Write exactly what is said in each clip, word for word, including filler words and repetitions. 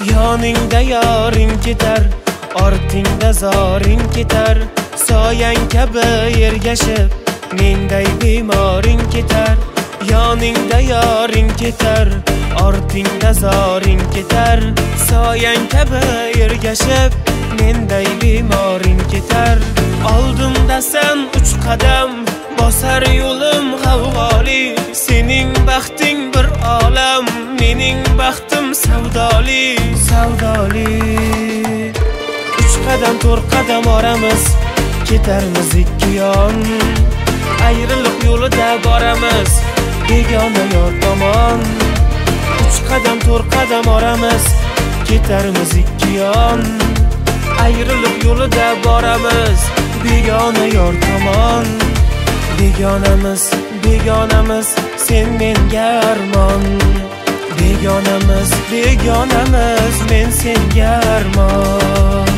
Yoningda yoring ketar, ortingda zoring ketar. Soyang kabi ergashib, menday bemoring ketar. Yoningda yoring ketar, ortingda zoring ketar. Soyang kabi ergashib, menday bemoring ketar. Oldimda sen uch qadam, bosar yo'lim g'avg'oli. Sening baxting bir olam, mening baxtim savdoli, savdoli. Uch qadam to'rt qadam oramiz, ketarmiz ikki yon. Ayriliq yo'lida boramiz, begona yor tomon. Uch qadam to'rt qadam oramiz, ketarmiz ikki yon. Ayriliq yo'lida boramiz, begona yor tomon. Begonamiz, begonamiz, sen menga armon. Begonamiz, begonamiz, men senga armon.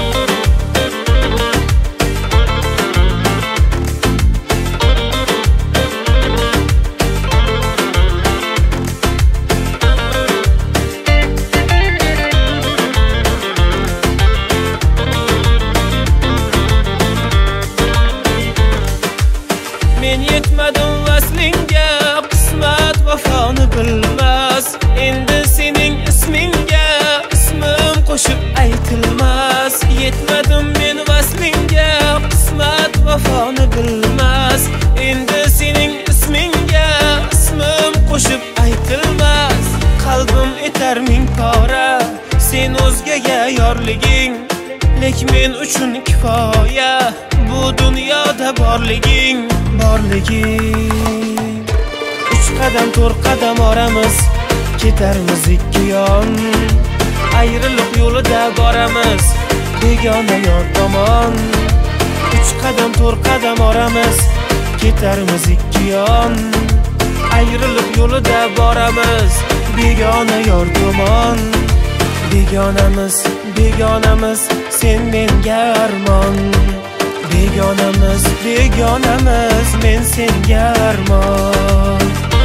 Men yetmadim vaslinga, qismat vafoni bilmas. Endi sening ismingga ismim qo'shib aytilmas. Yetmadim men vaslinga, qismat vafoni bilmas. Endi sening ismingga ismim qo'shib aytilmas. Qalbim etar ming pora, sen o'zgaga yorliging. Lek men uchun kifoya, bu dunyoda borliging, borliging. Uch qadam to'rt qadam oramiz, ketarmiz ikki yon. Ayriliq yo'lida boramiz, begona yor tomon. Uch qadam to'rt qadam oramiz, ketarmiz ikki yon. Ayriliq yo'lida boramiz, begona yor tomon. Begonamiz, begonamiz, sen menga armon. Begonamiz, begonamiz, men senga armon.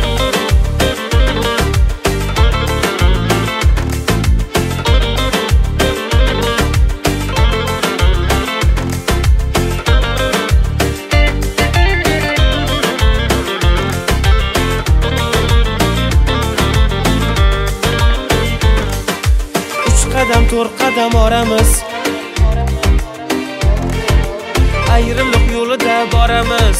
Qadam to'rt qadam oramiz, ayriliq yo'lida boramiz.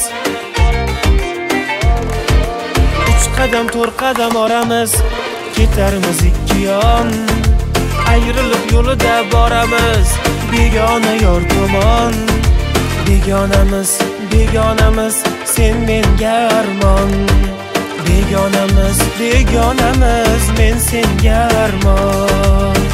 Uch qadam to'rt qadam oramiz, ketarmiz ikki yon. Ayriliq yo'lida boramiz, begona yor tomon. Begonamiz, begonamiz, sen menga armon. Begonamiz, begonamiz, men senga armon.